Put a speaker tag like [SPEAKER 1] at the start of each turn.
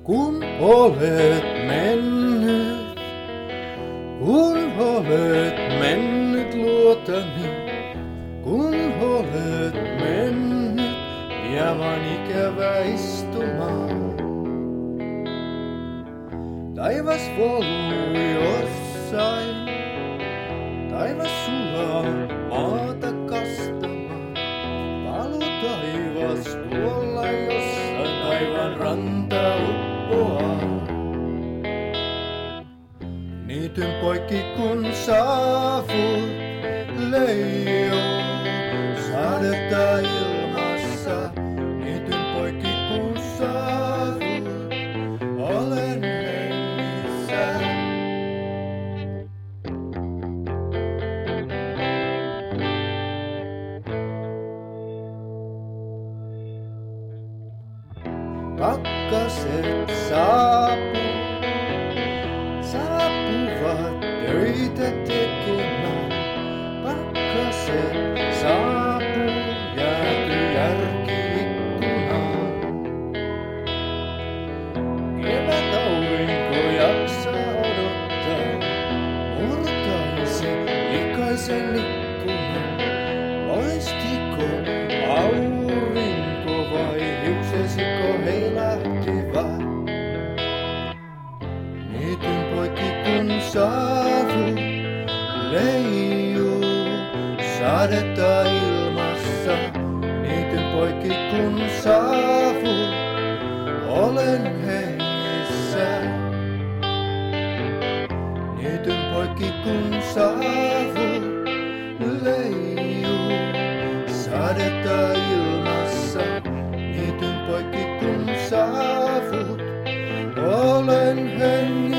[SPEAKER 1] Kun olet mennyt luotani, kun olet mennyt hieman ikävä istumaan. Taivas voluu jossain, taivas sulaa maata kastamaan. Valu taivas tuolla jossain, taivaan ranta uppoaa. Niityn poikki kun saavut leijoo, sadetta ilmassa. Niityn poikki kun saavut, olen hengissä. Pakkaset saapuvat töitä tekemään. Pakkaset saapuu, jääty järki ikkunaan. Kevätaurinko jaksaa odottaa, murtaisi likaisen ikkunan. Loistiko aurinko vai hiuksesiko heilähtivä? Niityn poikki kun saavut leijuu, sadetta ilmassa. Niityn poikki kun saavut, olen hengissä. Niityn poikki kun saavut leijuu, sadetta ilmassa. Niityn poikki kun saavut, olen hengissä.